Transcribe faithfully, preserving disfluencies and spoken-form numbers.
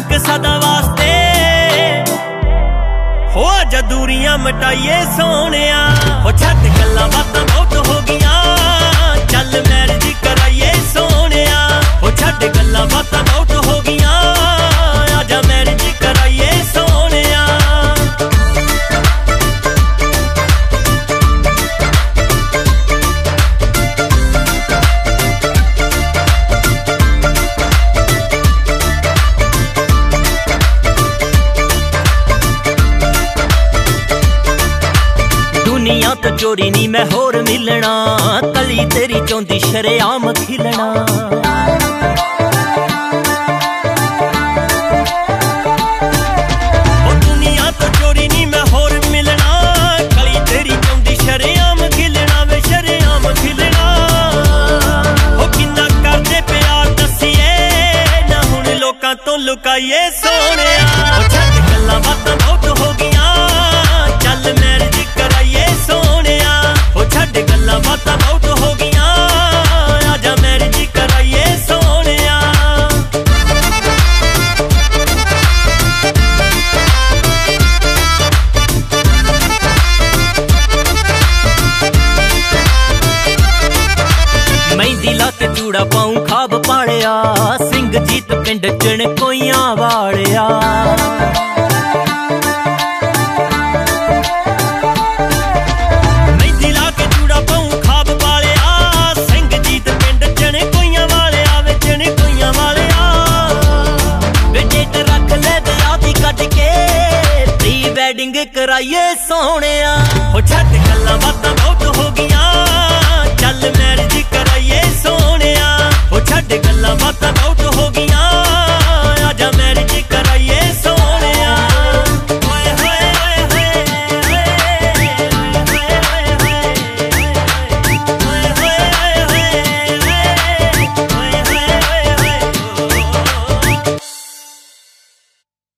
एक सदा वास्ते हो आजा दूरियां मिटाइए सोनिया। हो छड्ड गल्लां बातां बहुत हो गियां, चल मैरिज कराइए सोनिया। हो छड्ड गल्लां बातां बहुत हो गियां, आजा मैरिज कराइए सोनिया। दुनिया तो चोरी नी मैं होर मिलना, कली तेरी चौंदी शरेआम खिलना। ओ दुनिया तो चोरी नी मैं होर मिलना, कली तेरी चौंदी शरेआम खिलना वे शरेआम खिलना। ओ किन्ना करदे प्यार दसिए ना हुण लोकां तो लुकाइए सोनिया। ओ छड्ड गल्लां बातां बहुत हो गियां, चल मैरिज कराइए सोनिया। हो छड्ड गल्लां बातां बहुत हो गियां, आजा मैरिज कराइए सोनिया। मेहंदी ला के चूड़ा पाऊं खाब पालिया, सिंह जीत पिंड चणकोइयां वालिया। मेहंदी ला के चूड़ा पाऊं खाब पालिया, सिंह जीत पिंड चणकोइयां वालिया वे चणकोइयां वालिया। वे डेट रख ले दया दी कट के, प्री वैडिंग कराइए सोने।